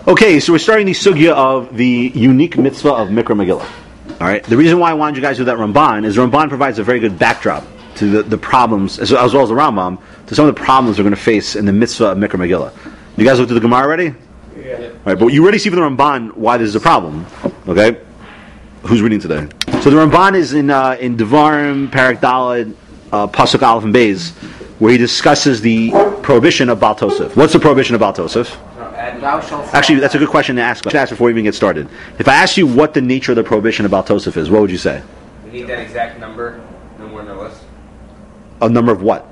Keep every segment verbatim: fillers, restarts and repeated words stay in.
Okay, so we're starting the sugya of the unique mitzvah of Mikra Megillah. All right. The reason why I wanted you guys to do that Ramban is Ramban provides a very good backdrop to the, the problems, as, as well as the Rambam, to some of the problems we're going to face in the mitzvah of Mikra Megillah. You guys looked at the Gemara already? Yeah. All right, but you already see from the Ramban why this is a problem. Okay. Who's reading today? So the Ramban is in uh, in Devarim, Parak Daled, uh, Pasuk Aleph and Beis, where he discusses the prohibition of Baal Tosef. What's the prohibition of Baal Tosef? Actually, that's a good question to ask. I should ask before we even get started. If I ask you what the nature of the prohibition of Baal Tosef is, what would you say? We need that exact number, no more, no less. A number of what?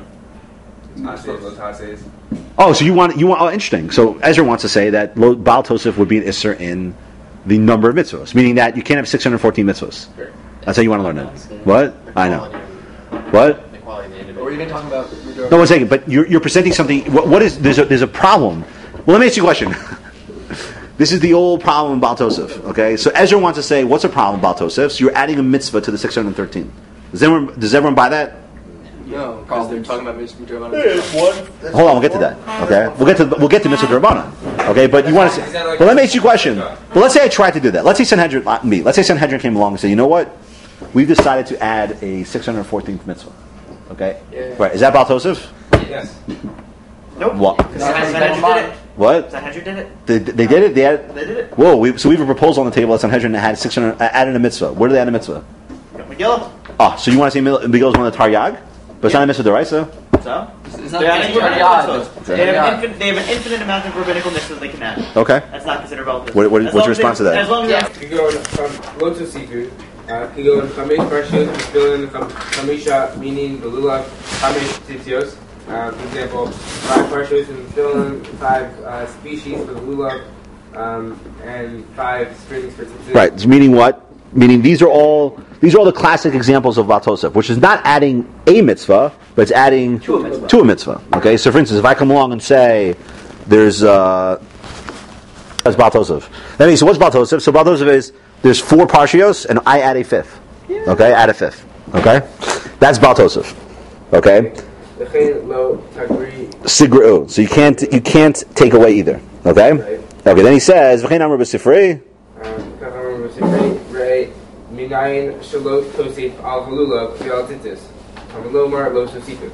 Tases. Oh, so you want you want? Oh, interesting. So Ezra wants to say that Baal Tosef would be an isser in the number of mitzvahs, meaning that you can't have six hundred fourteen mitzvahs. Sure. That's how you want to learn it. What? I know. What? Or even talking about. No, one second. But you're you're presenting something. What, what is there's a there's a problem. Well, let me ask you a question. This is the old problem in Baal Tosef. Okay, so Ezra wants to say, what's a problem in Baal Tosef? So you're adding a mitzvah to the six hundred thirteen. Does everyone does everyone buy that? No, because they're talking about mitzvah Drabanan. Hold on, we'll get to that. Okay, we'll get to we'll get to mitzvah Drabanan. Okay, but you want to say, but let me ask you a question. But let's say I tried to do that. Let's say Sanhedrin, not me. Let's say Sanhedrin came along and said, you know what? We've decided to add a six hundred fourteenth mitzvah. Okay, Yeah. right? Is that Baal Tosef? Yes. Nope. What? Sanhedrin did it. What? Sanhedrin did it. They, they did it. They added. They did it. Whoa! We, so we have a proposal on the table that Sanhedrin had six hundred uh, added a mitzvah. Where did they add a mitzvah? Megillah. Ah, so you want to say Megillah is one of the Taryag, but it's not a mitzvah deraisa. So? It's not They're adding rabbinical Taryag, mitzvahs. it's They have, Taryag. an infin- they have an infinite amount of rabbinical mitzvahs they can add. Okay. That's not considered relative. What- what- As what's long your as response to they- that? As long as Yeah. You go from low to seafood. Uh, you go in Chamesh Parshiyot, you fill in Chamesha, meaning the Lulav, Chamesh Tzitzios. Uh, for example, five Parshiyot and fill in five uh, species for the Lulav, um, and five strings for Tzitzios. Right. It's meaning what? Meaning these are all these are all the classic examples of Baal Tosef, which is not adding a mitzvah, but it's adding To a mitzvah. to a mitzvah. Okay. So, for instance, if I come along and say there's uh, that's Baal Tosef. That means so what's Baal Tosef? So Baal Tosef is there's four parshios and I add a fifth. Okay, add a fifth. Okay, that's Baal Tosef. Okay. V'chein lo tagri. Sigra'u. So you can't you can't take away either. Okay. Right. Okay. Then he says v'chein amar b'sifrei. Um, Kachamar V'sifrei, Rei, Minayin Shalot Tosif Al Halulav V'al Tzitzis. Hamalomar Lo Sosifu.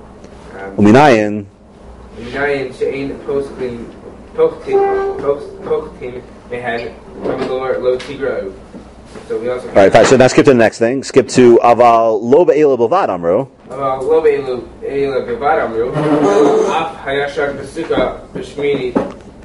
Uminayin. Minayin She'ein Postin Pochtin Pochtin Mehan Hamalomar Lo Tigra'u. So we also All right. Fine. So now skip to the next thing. Skip to aval lo be'ela b'vad amru. About Lo Be'elu Eila Bevad Amru. Af Hayashak Besuka B'Shmini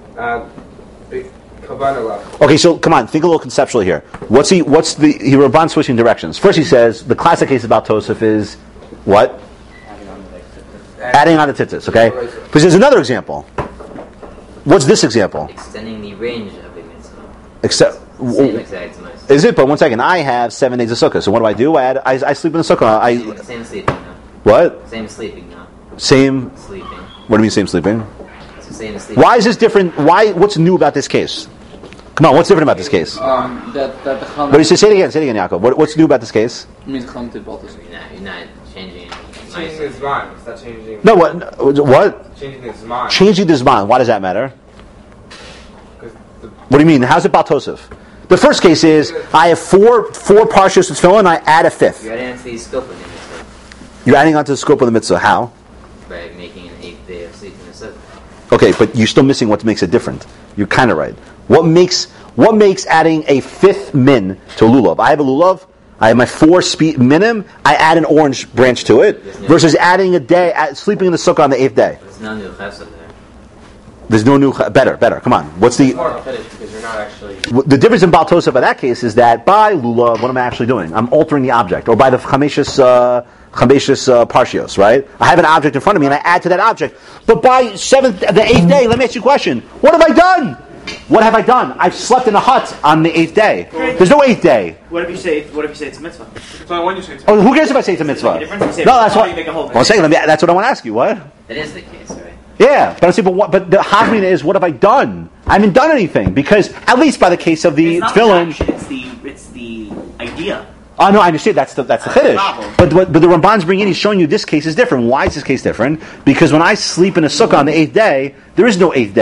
Kavanala. Okay, so come on, think a little conceptually here. What's he? What's the? He Ramban switching directions. First, he says the classic case about Tosef is what? Adding on the tzitzis. Okay, because there's another example. What's this example? Extending the range of a mitzvah. Except, Same exact mitzvah. is it? But one second, I have seven days of sukkah. So what do I do? I add. I, I sleep in the sukkah. I Same, same sleeping now. what? Same sleeping now. Same. Sleeping. What do you mean same sleeping? It's the same as sleeping. Why is this different? Why? What's new about this case? Come on, what's different about this case? Um, that that the Chama But you say, say it again. Say it again, Yaakov. What, what's new about this case? means Chama to Baltus. You're not, you're not changing Changing anything. his mind. It's not changing. No. What? What? Changing his mind. Changing this mind. Why does that matter? 'Cause the- What do you mean? How's it Baal Tosef? The first case is I have four four parshas to fill in. I add a fifth. You're adding to the scope of the mitzvah You're adding onto the scope of the mitzvah. How? by making an eighth day of sleep in the seventh. Okay, but you're still missing what makes it different. You're kind of right. What makes what makes adding a fifth min to lulav? I have a lulav. I have my four spe- minim. I add an orange branch to it versus adding a day add, sleeping in the sukkah on the eighth day. There's no new chesed there. There's no new better better. Come on. What's the more fetish because you're not actually. the difference in Baal Tosef in that case is that by lulav, what am I actually doing? I'm altering the object, or by the chameshus uh, chameshus uh, parshios, right? I have an object in front of me and I add to that object. But by seventh, the eighth day, let me ask you a question: what have I done? What have I done? I've slept in a hut on the eighth day. There's no eighth day. What if you say? What if you say it's a mitzvah? So when you say Oh, who cares if I say it's a mitzvah? Make a difference? You say No, it's that's a mitzvah, what. you make a whole One second, let me, that's what I want to ask you. What? That is the case, right? Yeah, but I'm saying, but what? But the Havmina is, what have I done? I haven't done anything because at least by the case of the It's not the tefillin. action, it's the it's the idea. Oh no, I understand that's the that's the That's the chiddush. problem. But what but the Ramban's bringing in, he's showing you this case is different. Why is this case different? Because when I sleep in a sukkah on the eighth day, there is no eighth day.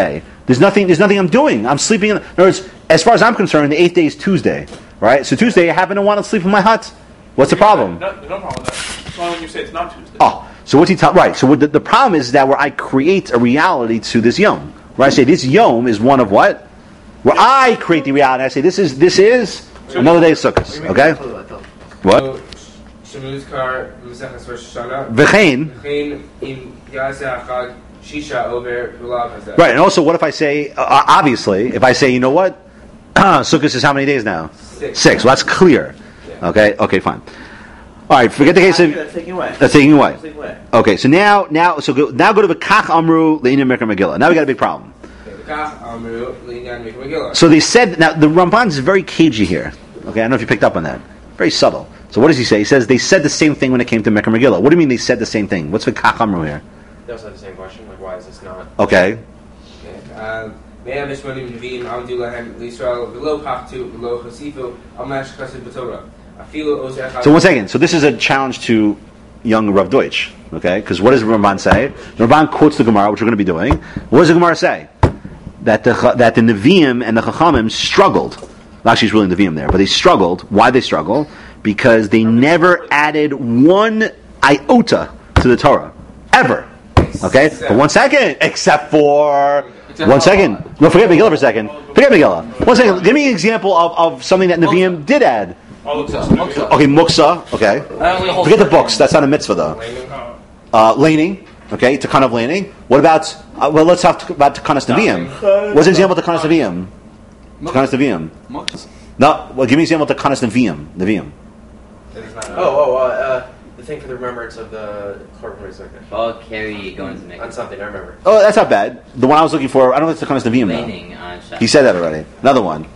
There's nothing. There's nothing I'm doing. I'm sleeping. In, in other words, as far as I'm concerned, the eighth day is Tuesday, right? So Tuesday, I happen to want to sleep in my hut. What's the problem? No, no problem with that. As long as you say it's not Tuesday. Oh, so what's he ta- right? So what the, the problem is that where I create a reality to this yom, where I say this yom is one of what? Where I create the reality. I say this is this is another day of Sukkot. Okay. What? Shemuzkar Maseches Rosh Hashanah. V'chein. V'chein im yaseh achag shisha over v'lav hazeh. Right, and also, what if I say? Uh, obviously, if I say, you know what, Sukkot is how many days now? Six. Six. Well, that's clear. Yeah. Okay. Okay. Fine. All right. Forget the case of. That's taking away. That's taking away. That's taking away. Okay. So now, now, so go, now go to the Kach Amru Le'inim Mikra Megillah. Now we got a big problem. V'kach amru l'inyan mikra megillah. So they said now the Ramban is very cagey here. Okay, I don't know if you picked up on that. Very subtle. So what does he say? He says they said the same thing when it came to Mikra Megillah. What do you mean they said the same thing? What's the Kach Amru here? They also have the same question, like why is this not? Okay. Okay. Me'ah v'shmonim nevi'im amdu lahem l'Yisrael v'lo pachtu v'lo chasifu al ma shechased b'Torah. Afilu ozer echad. So one second. So this is a challenge to young Rav Deutsch. Okay, because what does the Ramban say? The Ramban quotes the Gemara, which we're going to be doing. What does the Gemara say? That the that the Nevi'im and the Chachamim struggled. Well, actually, it's really Nevi'im there, but they struggled. Why they struggle? Because they never added one iota to the Torah ever. Okay, but one second, except for one second. No, forget Megillah for a second. Forget Megillah. One second. Give me an example of, of something that Nevi'im did add. Okay, muksa. Okay, forget the books. That's not a mitzvah though. Uh, laning. Okay, Takan of laning. What about? Uh, well, let's talk about Takanas Nevi'im. What's an example of Takanas Nevi'im? Takanas Nevi'im. No, well, give me an example of Takanas Nevi'im. Nevi'im. Oh, oh, uh, uh, the thing for the remembrance of the Korban Resurrection. I'll carry going to make On something, I remember. Oh, that's not bad. The one I was looking for, I don't know if it's Takanas Nevi'im though. laning on Shabbos. He said that already. Another one.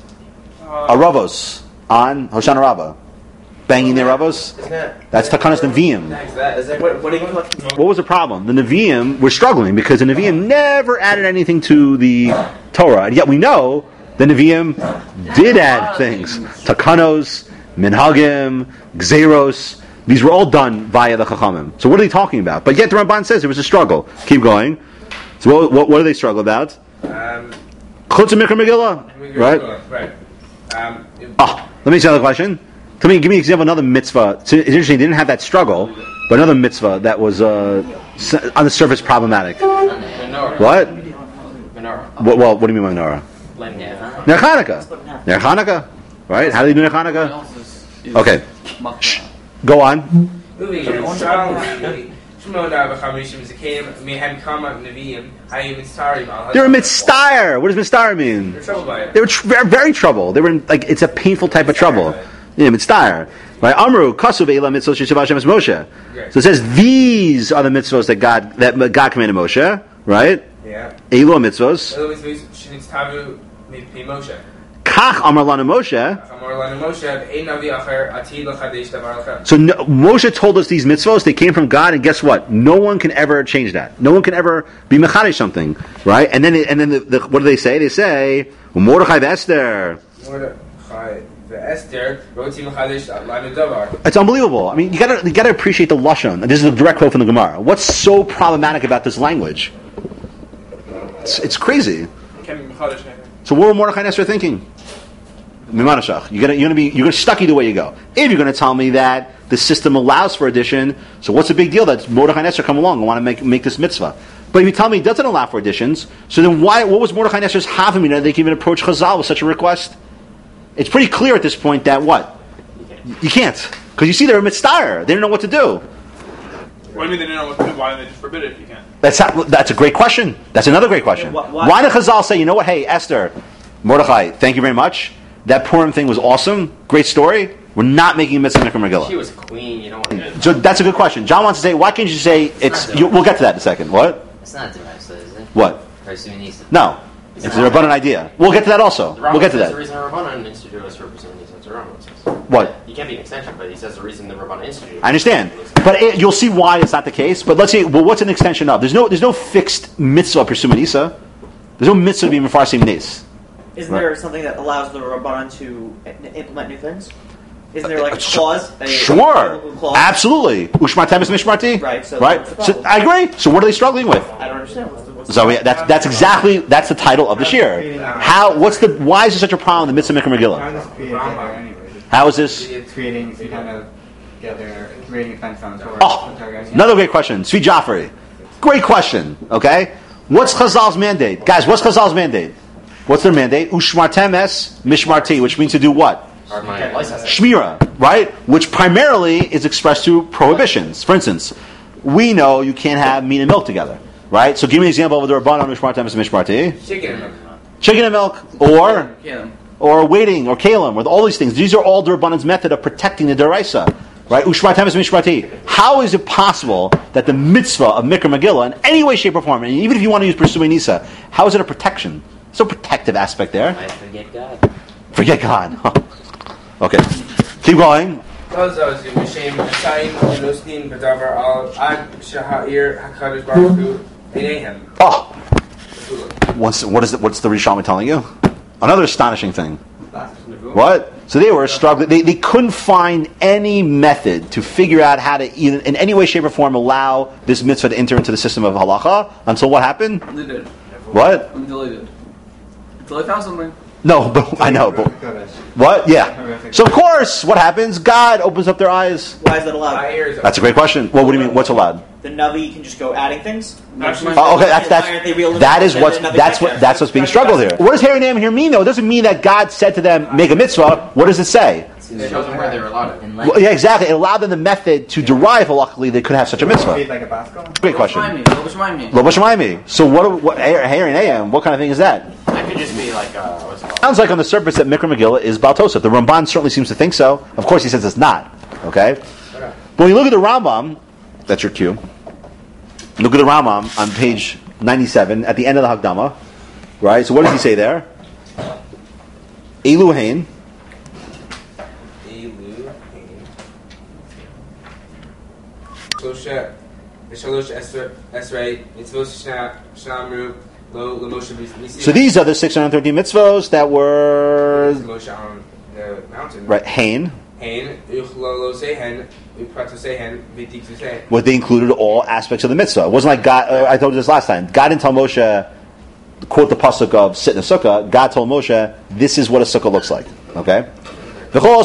A Ravos on Hoshana Rabbah. Banging their Ravos. Isn't that? That's Takanas Nevi'im. Is that, is that what, what are you talking What was the problem? The Nevi'im were struggling because the Nevi'im never added anything to the Torah. And yet we know the Nevi'im did add things. Takanos, Minhagim, Gzeros. These were all done via the Chachamim. So what are they talking about? But yet the Ramban says there was a struggle. Keep going. So what, what, what do they struggle about? Um, Chutz Mikra Megillah. Right? Right. Um, Ah, let me ask you another question. Tell me, give me an example of another mitzvah. It's interesting, they didn't have that struggle, but another mitzvah that was uh, on the surface problematic. Menorah. What? Menorah. What? Well, what do you mean by menorah? Yeah. Ner Chanukah. Ner Chanukah. Right? How do you do Ner Chanukah? Okay. Shh. Go on. moving on. Shmona v'chamishim zakeim mehem kama nevi'im hayim mitztarim al. They were mitztire. What does mitztire mean? They're troubled by it. They were tr- very, very trouble. They were in, like, it's a painful type of trouble. Yeah, mitztire. Right? Amru kasuv eila mitzvos sheshav Hashem es Moshe. So it says these are the mitzvos that God that God commanded Moshe. Right? Yeah. Eilu mitzvos. Elo mitzvos shenitztavu mipnei Moshe. Kach amar lanu Moshe. Amar lanu Moshe ve'ein navi acher atid l'chadesh davar lachem. So no, Moshe told us these mitzvos, they came from God, and guess what? No one can ever change that. No one can ever be mechadesh something, right? And then, and then, the, the, what do they say? They say, Mordechai v'Esther. Mordechai ve'Esther roti l'chadesh lanu davar. It's unbelievable. I mean, you gotta, you gotta appreciate the lashon. This is a direct quote from the Gemara. What's so problematic about this language? It's, it's crazy. So what were Mordechai and Esther thinking? Mimanashach. You're gonna, you're gonna be, you're gonna stuck either way you go. If you're gonna tell me that the system allows for addition, so what's the big deal that Mordechai and Esther come along and want to make make this mitzvah? But if you tell me it doesn't allow for additions, so then why? What was Mordechai and Esther's havamina that they can even approach Chazal with such a request? It's pretty clear at this point that what you can't, because you see they're mitzvah. They don't know what to do. What do you mean they didn't know what to do? Why did they just forbid it if you can't? That's not, that's a great question. That's another great question. Why- why- Why did Chazal say, you know what? Hey, Esther, Mordechai, thank you very much. That Purim thing was awesome. Great story. We're not making a mitzvah Mikra Megillah. She was a queen, you don't want to. So that's a good question. John wants to say, why can't you say it's? You, we'll get to that in a second. What? It's not direct, so is it? What? Or Sunnis. No, it's a Rabbanan idea. We'll get to that also. We'll get to The that. reason the Rabbanan instituted was for representing the Rambam says. What? You can't be an extension, but he says the reason the Rabbanan instituted. I understand, but it, you'll see why it's not the case. But let's see. Well, what's an extension of? There's no. There's no fixed mitzvah pursuit Isa. There's no mitzvah to be mefarsim nes. Isn't Right. there something that allows the Rabbanan to i- implement new things? Isn't there like a clause? A, Sure, a clause? absolutely. Ushmartem is mishmarti. Right, so right. what's the So problem? I agree. So what are they struggling with? I don't understand. What's the, So we, that's that's exactly that's the title of the shir. How? What's the? Why is there such a problem in the midst of Mikra Megillah? How is this? It's creating some kind of together, creating a fence on the Torah. Oh, another great question. Sweet Joffrey. Great question. Okay, what's Chazal's mandate, guys? What's Chazal's mandate? What's their mandate? Ushmartem es mishmarti, which means to do what? Shmira, right? Which primarily is expressed through prohibitions. For instance, we know you can't have meat and milk together, right? So give me an example of the Rabbanon Mishmartem es mishmarti. Chicken and milk. Chicken and milk, or or waiting, or kalim, or all these things. These are all the Rabbanon's method of protecting the deraisa, right? Ushmartem es mishmarti. How is it possible that the mitzvah of Mikra Megillah, in any way, shape, or form, and even if you want to use pursuing Nisa, how is it a protection? There's no protective aspect there. I forget God. Forget God. Okay, keep going. Oh, what's what is it? What's the Rishami telling you? Another astonishing thing. What? So they were struggling. They, they couldn't find any method to figure out how to, in, in any way, shape, or form, allow this mitzvah to enter into the system of halacha. Until what happened? They did. What? Until they did. Until they found something. No, but I know. But what? Yeah. So of course, what happens? God opens up their eyes. Why is that allowed? That's a great question. Well, what do you mean? What's allowed? The Navi can just go adding things. Oh, okay, that's that's that is what's that's what that's what's being struggled here. What does Harry Name here mean though? It doesn't mean that God said to them, "Make a mitzvah." What does it say? It shows them where they were allowed it. Well, yeah, exactly. It allowed them the method to derive halachically they could have such a mitzvah. Like a basketball? Great question. Lo b'shamayim. So what? What? Harry Name? What kind of thing is that? That could just be like uh, what's it called? Sounds like on the surface that Mikra Megillah is Baal Tosef. The Ramban certainly seems to think so. Of course, he says it's not. Okay. But when you look at the Rambam, that's your cue. Look at the Rambam on page ninety-seven at the end of the Hagdama, right? So what does he say there? Eluhain. Eluhain. Shlosh v'shalosh esrei mitzvos shamru lo l'Moshe b'Nissi. So these are the six hundred thirteen mitzvos that were Moshe on the mountain. right. Hain. Hain uchlolosehen upratosehen v'tiktusehen. What they included all aspects of the mitzvah. It wasn't like God. Uh, I told you this last time. God didn't tell Moshe, quote the pasuk of sit in a sukkah. God told Moshe, this is what a sukkah looks like. Okay. Now, now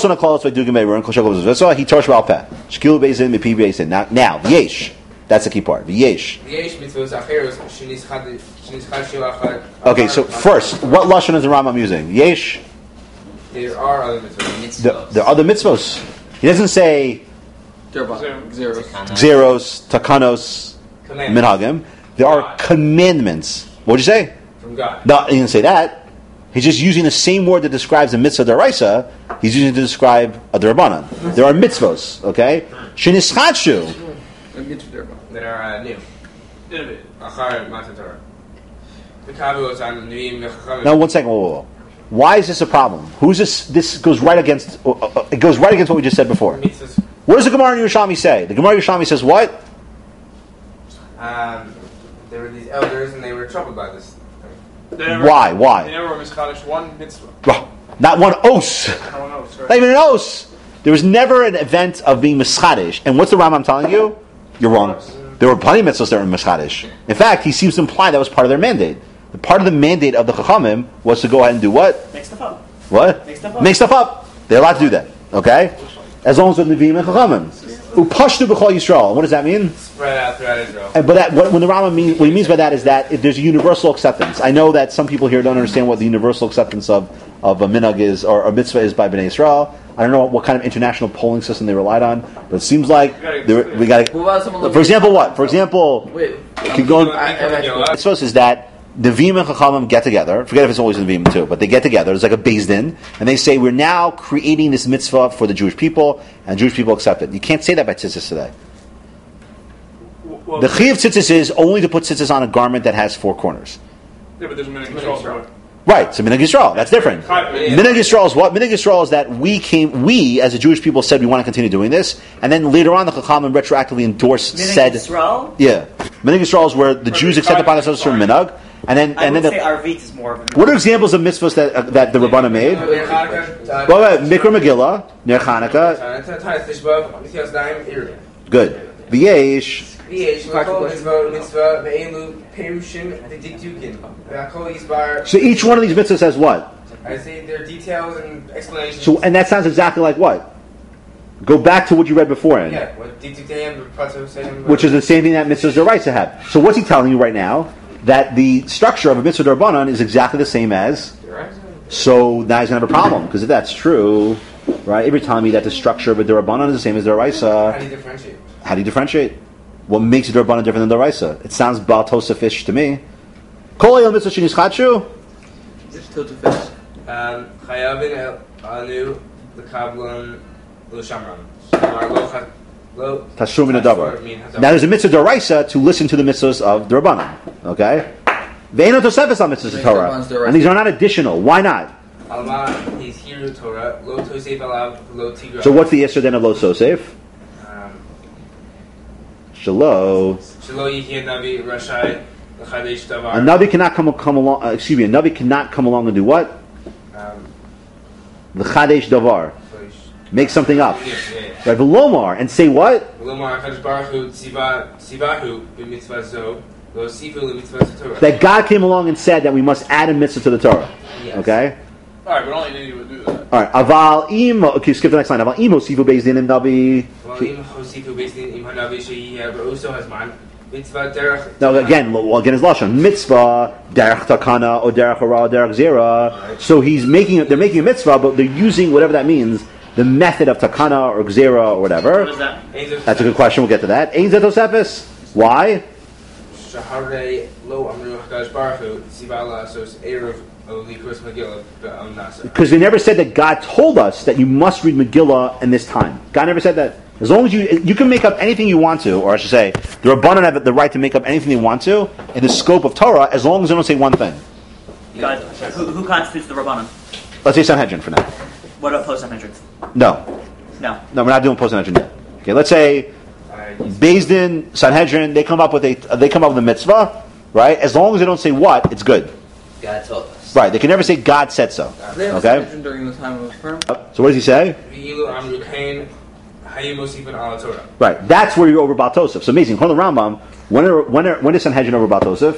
yesh. That's the key part. Yesh. Okay, so first, what lashon is the Rambam using? Yesh. There are other mitzvahs. The, there are other mitzvos. He doesn't say Zeros. Xeros, Takanos, Minhagim. There are commandments. What did you say? From God. No, he didn't say that. He's just using the same word that describes a mitzvah deraisa. He's using it to describe a derabanan. There are mitzvos. Okay. Shenischatshu. That are uh, new. Innovative. Achar Matan Torah. The Kavu is on Nevi'im v'Chachamim. Now, one second. Whoa, whoa, whoa. Why is this a problem? Who's this? This goes right against. Uh, uh, it goes right against what we just said before. Mitzvahs. What does the Gemara in Yerushalmi say? The Gemara in Yerushalmi says what? Um, there were these elders and they were troubled by this. They never, Why? Why? They never were mischadish one mitzvah. Well, not one os. I don't know. Sorry. Not even an os. There was never an event of being mischadish. And what's the Rambam telling you? You're wrong. There were plenty of mitzvahs that were mischadish. In fact, he seems to imply that was part of their mandate. The part of the mandate of the Chachamim was to go ahead and do what? Make stuff up. What? Make stuff up. Make stuff up. They're allowed to do that. Okay? As long as they're Nevi'im and Chachamim. Upashtu b'chol Yisrael. What does that mean? Spread out throughout Israel. And, but that, what, when the Rambam means, what he means by that is that if there's a universal acceptance. I know that some people here don't understand what the universal acceptance of, of a minhag is, or a mitzvah is by Bnei Yisrael. I don't know what kind of international polling system they relied on, but it seems like we got to. For example, what? For example, Wait. keep going. Mitzvahs is that Nevi'im and Chachamim get together. Forget if it's always Nevi'im too, but they get together. It's like a Beis Din, and they say we're now creating this mitzvah for the Jewish people, and Jewish people accept it. You can't say that by tzitzis today. Well, The chiyuv tzitzis is only to put tzitzis on a garment that has four corners. Yeah, but there's a minute control for it. Right, so Minhag Yisrael, that's different. Minhag Yisrael is what? Minhag Yisrael is that we came, we as a Jewish people said we want to continue doing this, and then later on the Chachamim retroactively endorsed, said, Yisrael? yeah, Minhag Yisrael is where the Jews accept upon themselves from Minhag, and then I and would then say the, Arvit is more of a... what are examples of mitzvahs that uh, that the Rabbana made? Well, wait, Mikra Megillah, Ner Chanukah, good. V'yesh V'yesh l'kol mitzvah mitzvah ve'elu perushin v'dikdukin. V'akol yisbar. So each one of these mitzvahs says what? I say there are details and explanations. So, and that sounds exactly like what? Go back to what you read beforehand. Yeah, what dikdukim, prato Which is the same thing that mitzvahs d'oraisa have. So what's he telling you right now? That the structure of a mitzvah d'Rabbanan is exactly the same as. So now he's going to have a problem, because if that's true, right, if you're telling me that the structure of a d'Rabbanan is the same as d'oraisa, How do you differentiate? how do you differentiate? What makes a d'Rabbanan different than d'oraisa? It sounds Baal Tosaf-ish to me. Kol hayom mitzvah shenischadshu. Just to fish. Um, Chayavin el anu l'kablon l'shamran. Shamar lo cha- lo Tashum min tashur hadavar. min hadavar. Now there's a mitzvah d'oraisa to listen to the mitzvahs of d'Rabbanan. Okay? Ve'eno tosefes al mitzvahs of Torah. And these are not additional. Why not? Alma, he's here Torah. Lo tosef alav lo tigra. So what's the issur then of lo sosef? Um, Shalo. Shelo yihye navi rashai l'chadesh A davar. navi cannot come come along. Uh, excuse me. A navi cannot come along and do what? Um, The chadesh davar. so he sh- Make something up. Yeah, yeah, yeah. Right? Velomar and say what? Lomar HaKadosh Baruch Hu tziva- tzivahu b'mitzvah zo lo sifu l'mitzvah Torah. That God came along and said that we must add a mitzvah to the Torah. Yes. Okay. All right, but only an idiot would do that. All right. Aval imo. Okay, skip the next line. Aval imo sivu beis din im navi. Well, im hosifu based in im hanavi sheyihye b'uso hazman mitzvah derech. Now again, well, again is lashon mitzvah derech takana or derech hara derech zera. So he's making they're making a mitzvah, but they're using whatever that means, the method of takana or gzera or What whatever. is that? That's a good question. We'll get to that. Ein zetosefis. Why? Shaharei lo amru HaKadosh Baruch Hu tziva la'asos eruv olikos Megillah be'am nasa. Because they never said that God told us that you must read Megillah in this time. God never said that. As long as you you can make up anything you want to, or I should say, the Rabbanan have the right to make up anything they want to in the scope of Torah, as long as they don't say one thing. God, who, who constitutes the Rabbanan? Let's say Sanhedrin for now. What about post-Sanhedrin? No, No. no, we're not doing post-Sanhedrin yet. Okay, let's say Beis Din, Sanhedrin, they come up with a they come up with a mitzvah, right? As long as they don't say what, it's good. God told us. Right? They can never say God said so. They have Okay. okay. during the time of Purim. So what does he say? V'ilu amru kain hayim osifin ala Torah. Right. That's where you're over Baal Tosef. So amazing. According to the Rambam, when are, when are, when is Sanhedrin over Baal Tosef?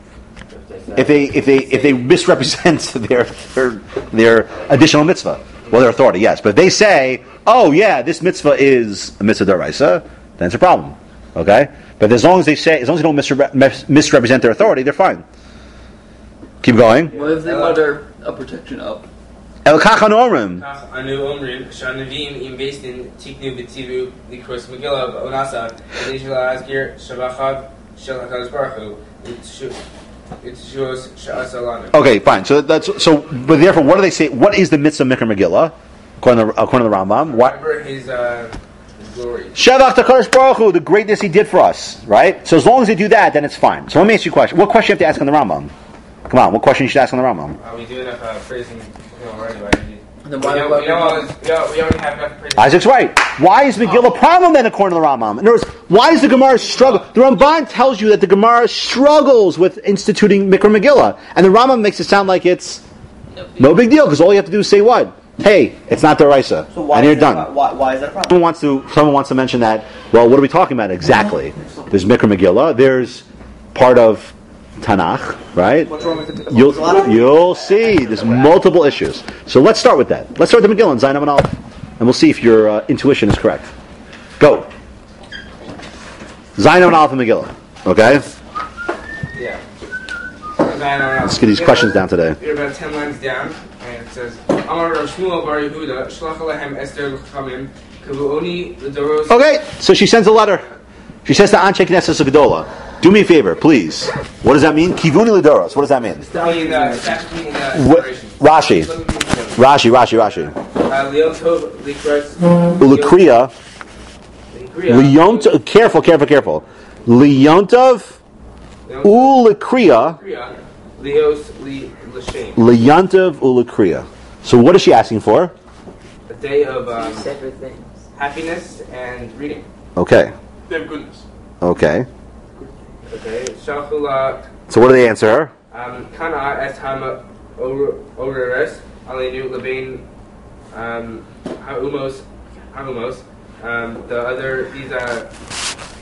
If they if they if they misrepresent their their their additional mitzvah, well, their authority, yes. But if they say, oh yeah, this mitzvah is a mitzvah d'oraisa, then it's a problem. Okay. But as long as they say, as long as they don't misrepre- mis- misrepresent their authority, they're fine. Keep going. What if they mutter a protection up? El kachan orim. Kach anu omrim shanavim im based in tiknu v'tivu likros Megillah b'onasa v'nei shel ha'azgir shabachad shel HaKadosh Baruch Hu it's shos sha'as alanu. Okay, fine. So that's so. But therefore, what do they say? What is the mitzvah Mikra Megillah? According to, according to the Rambam, what? Remember his uh, his glory. Shavach Takadosh Baruch Hu, the greatness He did for us, right? So as long as they do that, then it's fine. So let me ask you a question. What question do you have to ask on the Rambam? Come on, what question you should ask on the Rambam? Are we doing enough uh, praising him already? Right? Then We, why know, we, know all this, we, al- we already have enough praising. Isaac's right. Why is Megillah a problem then, according to the Rambam? In other words, why is the Gemara struggle? The Ramban tells you that the Gemara struggles with instituting Mikra Megillah, and the Rambam makes it sound like it's No big no big deal because all you have to do is say what? Hey, it's not D'oraisa, So why and you're is that, done. Why, why is that a problem? Someone wants to. Someone wants to mention that. Well, what are we talking about exactly? There's Mikra Megillah. There's part of Tanakh, right? What's wrong with it? You'll There's a lot of- you'll see. There's multiple issues. So let's start with that. Let's start with the Megillah and Zayin and Aleph, and we'll see if your uh, intuition is correct. Go. Zayin and Aleph and Megillah. Okay. Yeah. Let's get these questions down today. You're about ten lines down, and it says, Amar Rav Shmuel Bar Yehuda, Shlach Alehem Esther L'Chachamim, Kavuoni L'Doros. Okay. So she sends a letter. She says to Anshe Knesset Gedola, do me a favor, please. What does that mean? Kivuni Lidoros. What does that mean? Telling the statute in the What- inspiration. Rashi. Rashi, Rashi, Rashi. Uh, Leotov Likres. Ulakriya. Leontov. Careful, careful, careful. Leontov. Ulakriya. Leos Li L'Shem. Leontov Ulakriya. So what is she asking for? A day of um, separate things. happiness and reading. Okay. They have goodness. Okay. Okay. Shalchula So what do they answer her? um, Kana Es Hama Oreres Alenu Lebain um, Haumos Haumos. Um, the other these uh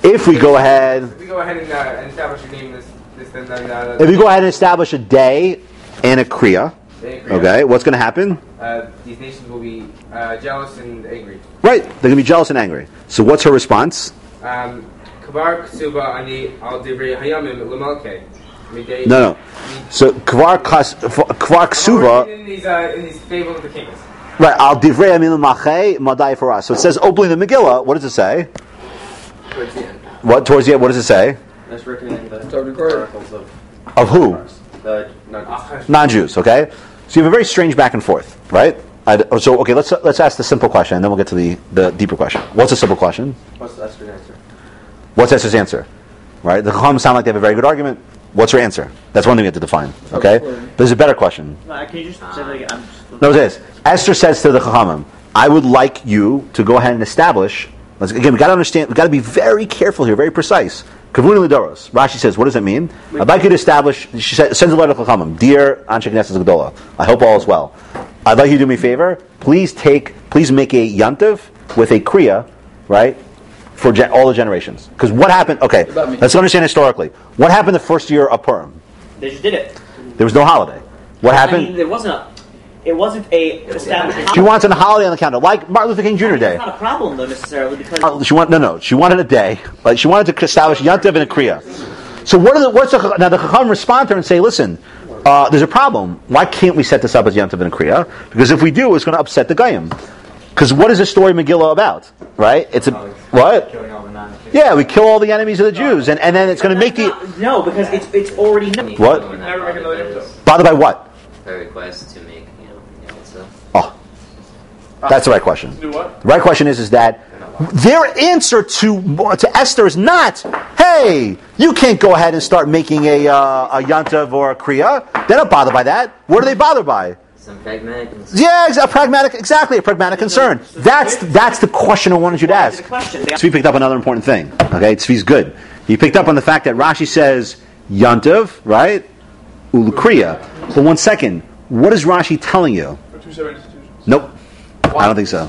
If we go ahead, If we go ahead and, uh, and establish a name, this, this, then, then, uh, if we go ahead and establish a day and a kriya, they agree. okay, what's going to happen? Uh, these nations will be uh, jealous and angry. Right, they're going to be jealous and angry. So what's her response? Um, Kavar Ksuba ani al divrei hayamim l'malkei. No, no. So kvar kas kvar ksuba. In these, uh, in these fables of the kings. Right, al divrei amin l'machei madai for us. So it says openly in the Megillah. What does it say? Towards the end. What towards the end? What does it say? That's reckoning the Start recording. oracles of Of who? the non Non-Jews. Okay. So you have a very strange back and forth, right? I'd, so okay, let's let's ask the simple question, and then we'll get to the, the deeper question. What's the simple question? What's Esther's answer? What's Esther's answer? Right? The Chacham sound like they have a very good argument. What's her answer? That's one thing we have to define. Okay. There's a better question. No, can you just say that again? I'm just, No, it is. Esther says to the Chachamim, "I would like you to go ahead and establish." Let's, again, we got to understand. We got to be very careful here, very precise. Kavuni Lidoros. Rashi says, "What does that mean?" I'd like you to establish. She said, sends a letter to Chachamim, "Dear Anshe Knesset Gedola, I hope all is well. I'd like you to do me a favor. Please take, please make a yantiv with a kriya, right, for gen- all the generations. Because what happened? Okay, let's understand historically. What happened the first year of Purim? they just did it. There was no holiday. What I happened? mean, there wasn't a. It wasn't a established. She wants a holiday on the calendar, like Martin Luther King Junior Day. It's not a problem though necessarily because. Uh, She want no, no. She wanted a day. Like she wanted to establish yantiv and a kriya. So what are the what's the, now the Chacham respond to her and say, listen, uh, there's a problem. Why can't we set this up as yantiv and a kriya? Because if we do, it's going to upset the Goyim. Because what is the story Megillah about? Right? It's a what? Killing all the non-Jews. Yeah, we kill all the enemies of the Jews, and, and then it's going to make the No, because it's it's already known. what? Never make another episode. Bothered by what? A request to make, you know, you know, so. Oh, that's the right question. Do what? The right question is, is that their answer to to Esther is not, hey, you can't go ahead and start making a uh, a yantav or a kriya. They're not bothered by that. What are they bothered by? Some pragmatic. Yeah, exa- pragmatic, exactly, a pragmatic concern. That's that's the question I wanted you to ask. The question. Tzvi picked up another important thing. Okay, Tzvi's good. He picked up on the fact that Rashi says yantav, right, ulukriya. But one second, what is Rashi telling you? For two separate institutions. Nope, I don't think so.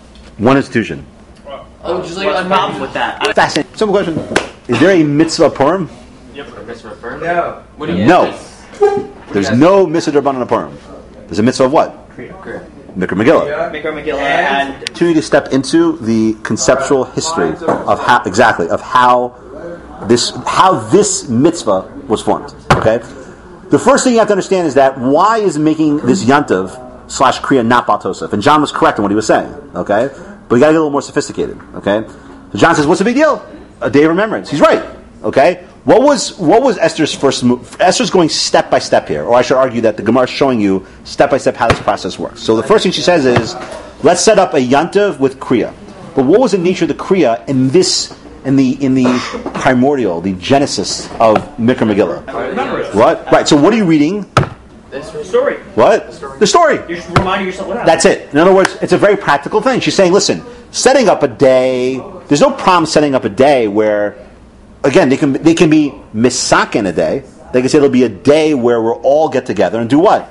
One institution. Oh, just like What's the I'm problem with that? Fascinating. Simple question. Is there a mitzvah Purim? No. What do you No. There's no mitzvah Rabbanan Purim. There's a mitzvah of what? Mikra Megillah. Mikra Megillah and Opportunity to step into the conceptual history of how exactly of how this how this mitzvah was formed. Okay. The first thing you have to understand is that why is making this yantav slash kriya not Baal Tosef? And John was correct in what he was saying. Okay, but you got to get a little more sophisticated. Okay. So John says, "What's the big deal? A day of remembrance." He's right. Okay. What was what was Esther's first move? Esther's going step by step here, or I should argue that the Gemara is showing you step by step how this process works. So the first thing she says is, "Let's set up a yantav with kriya." But what was the nature of the kriya in this in the in the primordial, the genesis of Mikra Megillah? What? Right. So what are you reading? the story. What? The story. You're just reminding yourself what happened. That's it. In other words, it's a very practical thing. She's saying, listen, setting up a day. There's no problem setting up a day where. Again, they can they can be misak in a day. They can say it'll be a day where we'll all get together and do what?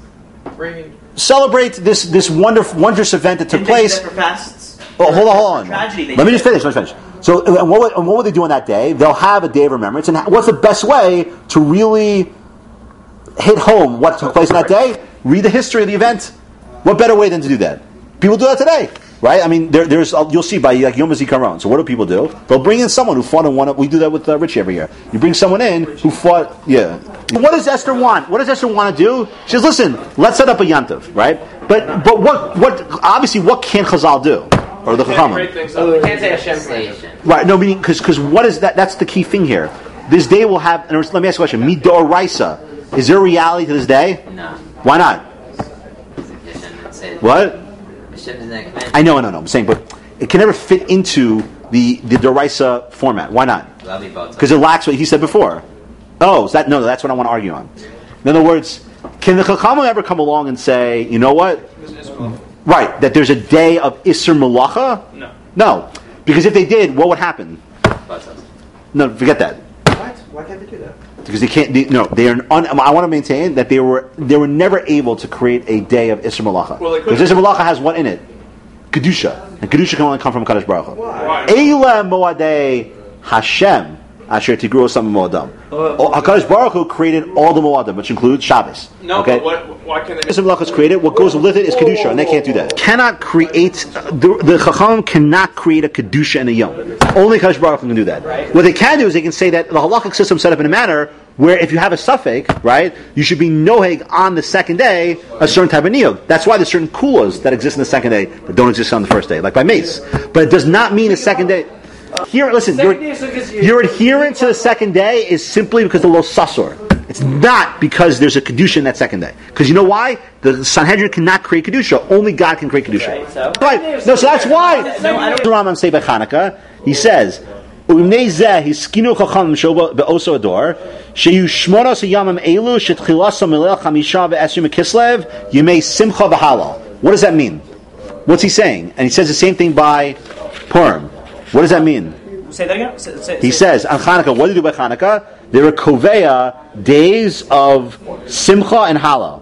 Celebrate this this wonderful wondrous event that took Didn't they do place. that for fasts? Oh, hold on, hold on. Tragedy, they Let me did just it. finish. Let me finish. So, and what, would- and what would they do on that day? They'll have a day of remembrance. And what's the best way to really hit home what took place on that day? Read the history of the event. What better way than to do that? People do that today, right? I mean, there, there's uh, you'll see by like Yom HaZikaron. So what do people do? They'll bring in someone who fought in one. Of, we do that with uh, Richie every year. You bring someone in who fought. Yeah. What does Esther want? What does Esther want to do? She says, "Listen, let's set up a yantav, right? But but what what obviously what can Chazal do or the Chachamim? Great things. So we can't say Hashem. Translation. Right? No, meaning because because what is that? That's the key thing here. This day will have. And let me ask you a question. Midoraisa. Is there a reality to this day? No. Why not? Hashem didn't say that. What? Hashem didn't command. I know, I know, no. I'm saying, but it can never fit into the the Doraisa format. Why not? Love you both. Because it lacks what he said before. Oh, is that no? That's what I want to argue on. In other words, can the Chachamim ever come along and say, you know what? Right, that there's a day of Isser Malacha? No. No, because if they did, what would happen? No, forget that. What? Why can't they do that? Because they can't. They, no, they are. Un, I want to maintain that they were. They were never able to create a day of Isser Malacha. Well, they because couldn't. Isser Malacha has what in it? Kedusha, and Kedusha can only come from Kadosh Baruch Hu. Why? Eila Moadei Hashem Asher Tigru Sam Mo'adam. HaKadosh Baruch Hu created all the Mo'adim, which includes Shabbos. No, okay? but what, why can't they... This is created. What goes with it is Kedusha, and they can't do that. Cannot create, uh, the, the Chacham cannot create a Kedusha and a Yom. Only HaKadosh Baruch Hu can do that. Right. What they can do is they can say that the halachic system set up in a manner where if you have a suffix, right, you should be noheg on the second day a certain type of niyog. That's why there's certain kulas that exist in the second day that don't exist on the first day, like by mace. But it does not mean a second day. Here, listen, your, your adherence to the second day is simply because of the lo sasor. It's not because there's a kedusha in that second day. Because you know why? The Sanhedrin cannot create kedusha. Only God can create kedusha. Right, so? Right. No, so that's why. The Rambam say by Chanukah, he says, "U'imnei zeh hiskinu chachamim shoba be'oso ador sheyu shmonos yamim elu shetchilasam melech hamisha ve'esrim kislev yemei simcha v'halal." What does that mean? What's he saying? And he says the same thing by Purim. What does that mean? Say that again. Say, say, he say. says on Chanukah, what do you do by Chanukah? There are koveya days of simcha and halal.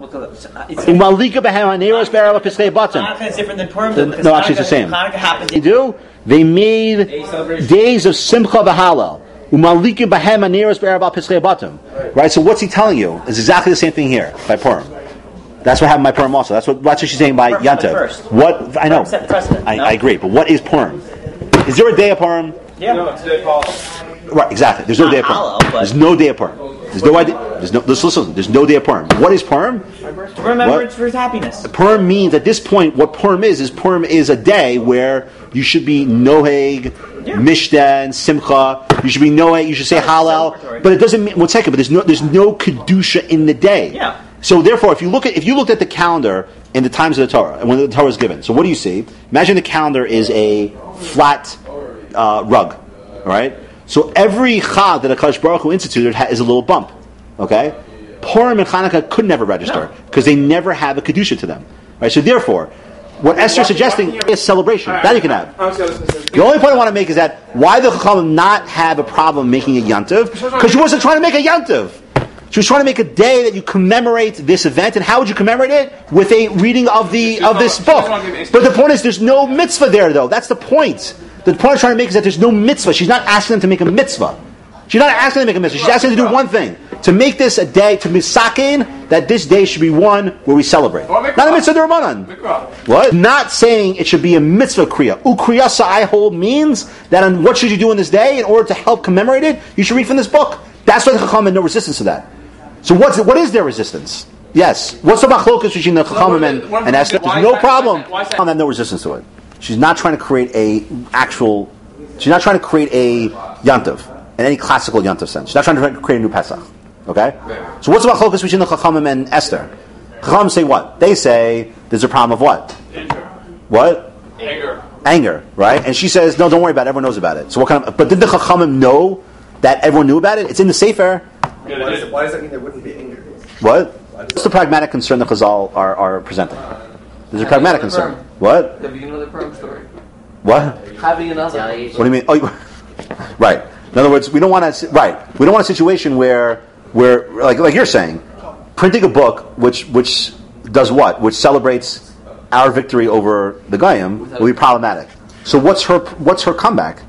Umalika b'hem haneros be'arav piskei batim. Chanukah is different than Purim. No, actually, it's the same. Chanukah happens. They do. They made days of simcha v'halal. Umalika b'hem haneros be'arav piskei batim. Right. So what's he telling you? It's exactly the same thing here by Purim. That's what happened by Purim also. That's what that's what she's saying by Yantav. What I know. I, I agree. But what is Purim? Is there a day of Purim? Yeah. No, it's day Paul. Right, exactly. There's no Not day of Purim. hollow, There's no day of Purim. There's no idea. There's no. Listen, listen. There's no day of Purim. What is Purim? To remember it's for his happiness. Purim means at this point, what Purim is is Purim is a day where you should be noheg, yeah. mishdan, simcha. You should be noheg. You should say halal. But it doesn't mean one second. But there's no there's no kedusha in the day. Yeah. So therefore, if you look at if you looked at the calendar in the times of the Torah and when the Torah is given, so what do you see? Imagine the calendar is a flat uh, rug, all right? So every chag that a HaKadosh Baruch Hu instituted ha- is a little bump, okay? Purim and Chanukah could never register because no. they never have a kedusha to them, right? So therefore, what Esther is suggesting is celebration. That you can have. The only point I want to make is that why the Chachamim not have a problem making a yantiv? Because she wasn't trying to make a yantiv. She was trying to make a day that you commemorate this event, and how would you commemorate it? With a reading of the of this book. But the point is, there's no mitzvah there, though. That's the point. The point I'm trying to make is that there's no mitzvah. She's not asking them to make a mitzvah. She's not asking them to make a mitzvah. She's asking them to do one thing: to make this a day, to misakin that this day should be one where we celebrate. Not a mitzvah d'Rabbanan. What? Not saying it should be a mitzvah kriya. Ukriyasa I hold means that on what should you do on this day in order to help commemorate it? You should read from this book. That's why the Chacham had no resistance to that. So what's what is their resistance? Yes. What's the machlokas between the Chachamim and, and Esther? There's no problem. Chachamim have no resistance to it. She's not trying to create a actual. She's not trying to create a yantiv in any classical yantiv sense. She's not trying to create a new Pesach. Okay. So what's the machlokas between the Chachamim and Esther? Chachamim say what? They say there's a problem of what? Anger. What? Anger. Anger. Right. And she says no, don't worry about it. Everyone knows about it. So what kind of? But did the Chachamim know that everyone knew about it? It's in the Sefer. Why does, it, why does that mean there wouldn't be anger? What? What's the pragmatic concern the Chazal are, are presenting? There's a pragmatic concern. What? Having another Purim story. What? Having another. What do you mean? Oh, you, right. In other words, we don't want to. Right. We don't want a situation where, where, like, like you're saying, printing a book which which does what? Which celebrates our victory over the Goyim will be problematic. So what's her what's her comeback?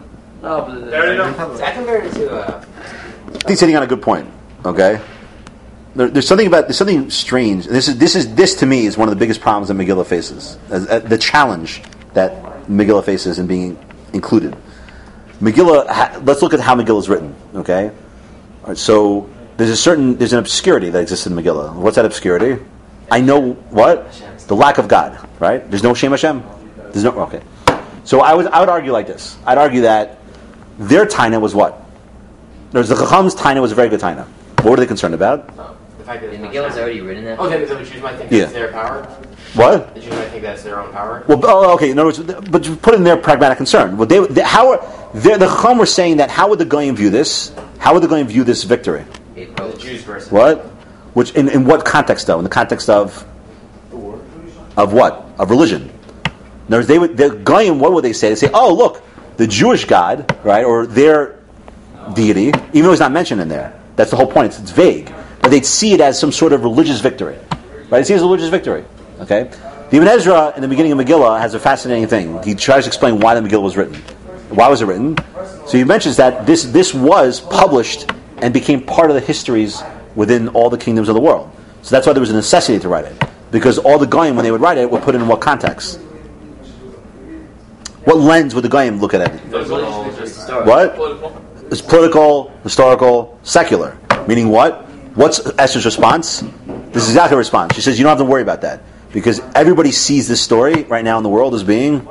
No, but I compare it to. Uh, He's hitting on a good point. Okay, there, there's something about there's something strange. This is this is this to me is one of the biggest problems that Megillah faces. As, uh, the challenge that Megillah faces in being included. Megillah. Ha, let's look at how Megillah is written. Okay, all right, so there's a certain there's an obscurity that exists in Megillah. What's that obscurity? I know what the lack of God. Right? There's no Shem Hashem. There's no okay. So I would I would argue like this. I'd argue that their taina was what? There's the Chacham's taina was a very good taina. What were they concerned about? Oh, the fact that Megillah's already written that. Oh, then the Jews might think yeah. it's their power? What? The Jews might think that's their own power? Well, oh, okay. In other words, but you put in their pragmatic concern. Well, they, they, how are, the Chacham were saying that how would the Goyim view this? How would the Goyim view this victory? The Jews versus what? Which in, in what context though? In the context of of what? Of religion. In other words, they would the Goyim. What would they say? They say, "Oh, look, the Jewish God, right, or their deity, even though it's not mentioned in there. That's the whole point. It's, it's vague, but they'd see it as some sort of religious victory, right? They see it as a religious victory. Okay, the Ibn Ezra in the beginning of Megillah has a fascinating thing. He tries to explain why the Megillah was written. Why was it written? So he mentions that this this was published and became part of the histories within all the kingdoms of the world. So that's why there was a necessity to write it, because all the goyim, when they would write it, would put it in what context? What lens would the goyim look at it? What? It's political, historical, secular. Meaning what? What's Esther's response? This is exactly her response. She says, you don't have to worry about that, because everybody sees this story right now in the world as being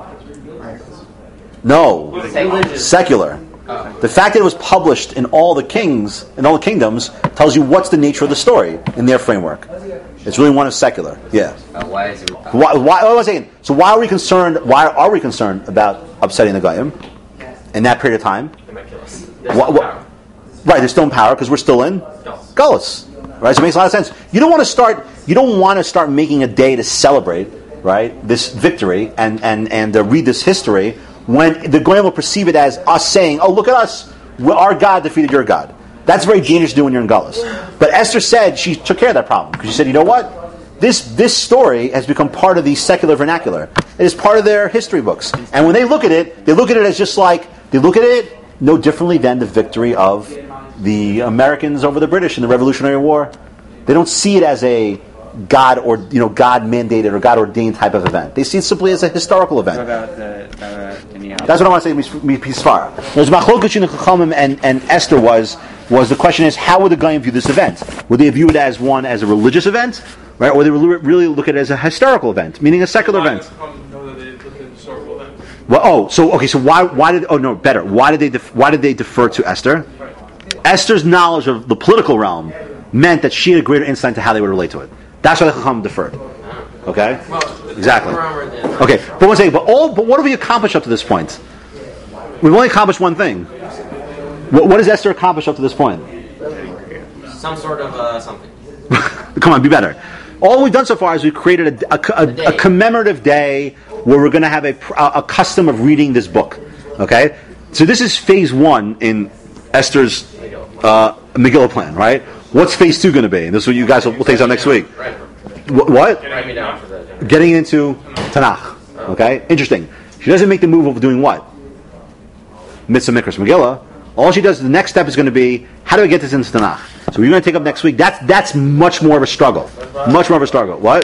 no secular. The fact that it was published in all the kings, in all the kingdoms, tells you what's the nature of the story in their framework. It's really one of secular. Yeah. Uh, why is it? Why? Why? Oh, I was saying. So why are we concerned? Why are we concerned about upsetting the goyim in that period of time? What, what, right, they're still in power because we're still in Gullus. Right, so it makes a lot of sense. You don't want to start. You don't want to start making a day to celebrate, right, this victory and and and uh, read this history when the goyim will perceive it as us saying, "Oh, look at us! Our God defeated your God." That's very dangerous to do when you're in Gullus. But Esther said she took care of that problem because she said, "You know what? This this story has become part of the secular vernacular. It is part of their history books, and when they look at it, they look at it as just like they look at it no differently than the victory of the Americans over the British in the Revolutionary War. They don't see it as a God or you know God mandated or God ordained type of event. They see it simply as a historical event." What about the, uh, the That's what I want to say. Misfara. There's machlokas between the Chachamim and and Esther was was the question is how would the goyim view this event? Would they view it as one as a religious event, right, or would they really look at it as a historical event, meaning a secular event? Well, oh, so okay, so why why did oh no better why did they def, why did they defer to Esther? Esther's knowledge of the political realm meant that she had a greater insight into how they would relate to it. That's why the Chacham deferred. Okay, exactly. Okay, but one second. But all but what have we accomplished up to this point? We've only accomplished one thing. What, what has Esther accomplished up to this point? Some sort of uh, something. Come on, be better. All we've done so far is we've created a, a, a, a commemorative day where we're going to have a, a custom of reading this book. Okay, so this is phase one in Esther's uh, Megillah plan, right? What's phase two going to be? And this is what you guys will, will take on next week. Wh- what? Getting into Tanakh. Okay, interesting. She doesn't make the move of doing what? Mitzvah Mikras Megillah. All she does, the next step is going to be, how do I get this into Tanakh? So we're going to take up next week. That's that's much more of a struggle. Much more of a struggle. What?